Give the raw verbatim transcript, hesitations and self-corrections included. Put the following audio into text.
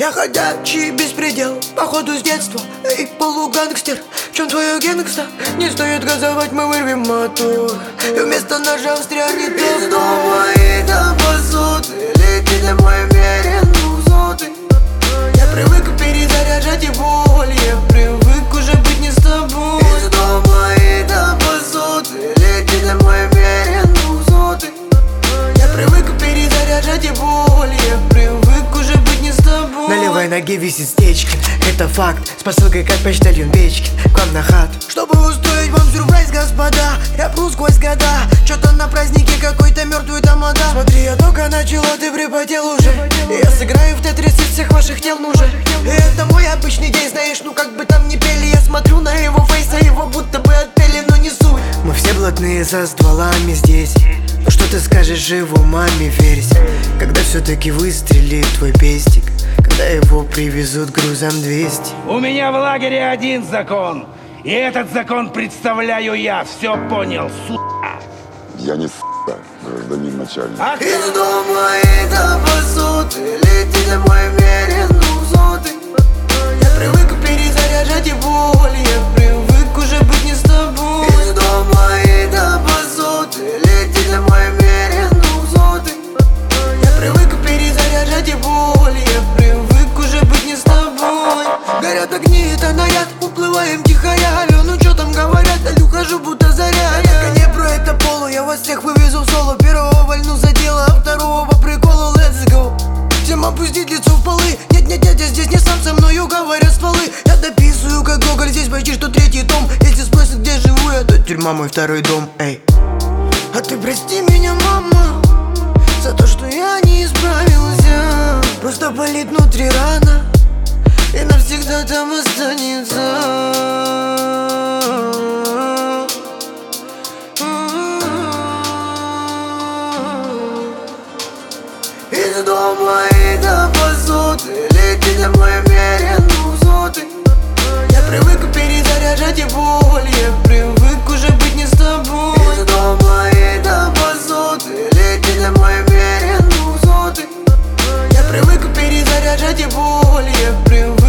Я ходячий беспредел, походу с детства. Эй, полугангстер, в чем твоя гангста? Не стоит газовать, мы вырвем мотор, и вместо ножа встрянет из дома. И до посуды лети домой мерен двухсотый. Я привык перезаряжать и боль, я привык уже быть не с тобой. Из дома и до посуды лети домой мерен двухсотый. Я привык перезаряжать и боль, я привык уже быть не с тобой. На левой ноге висит стечка, это факт. С посылкой как почтальон Печкин к вам на хату, чтобы устроить вам сюрприз, господа. Я пру сквозь года, чё-то на празднике какой-то мертвый тамада. Смотри, я только начал, а ты припотел уже. И я сыграю в тетрис из всех ваших тел нужен. И это мой обычный день, знаешь, ну как бы там ни пели. Я смотрю на его фейс, а его будто бы отпели, но не суть. мы все блатные со стволами здесь. Ну что ты скажешь его маме, верься, когда все-таки выстрелит твой пестик, когда его привезут грузом двести. У меня в лагере один закон, и этот закон представляю я. Все понял, сука? Я не с***а, гражданин начальник. А Из дома и до посуды лети домой мерен двухсотый. Я привык перезаряжать и боль, я привык уже быть не с тобой. Из дома и до посуды лети домой мерен двухсотый. Я привык перезаряжать и боль, я привык уже быть не с тобой. Горят огни, это наряд, уплываем тихоря. Ну чё там говорят, далю хожу будто заря. Я не про это полу, я вас всех вывезу в соло. Первого вольну за дело, а второго по приколу, let's go. Всем опустить лицо в полы. Нет-нет, дядя, здесь не сам, со мною говорят стволы. Я дописываю как Гоголь, здесь почти что третий том. Если спросят, где живу я, то Тюрьма мой второй дом, эй. а ты прости меня, мама, за то, что я не исправился. Просто болит внутри рана, и навсегда там останется. Из дома и до посуды лети домой мерен двухсотый. Я привык перезаряжать и боль, я привык уже быть не с тобой. Из дома и до посуды лети домой мерен двухсотый. Я привык перезаряжать и боль, я привык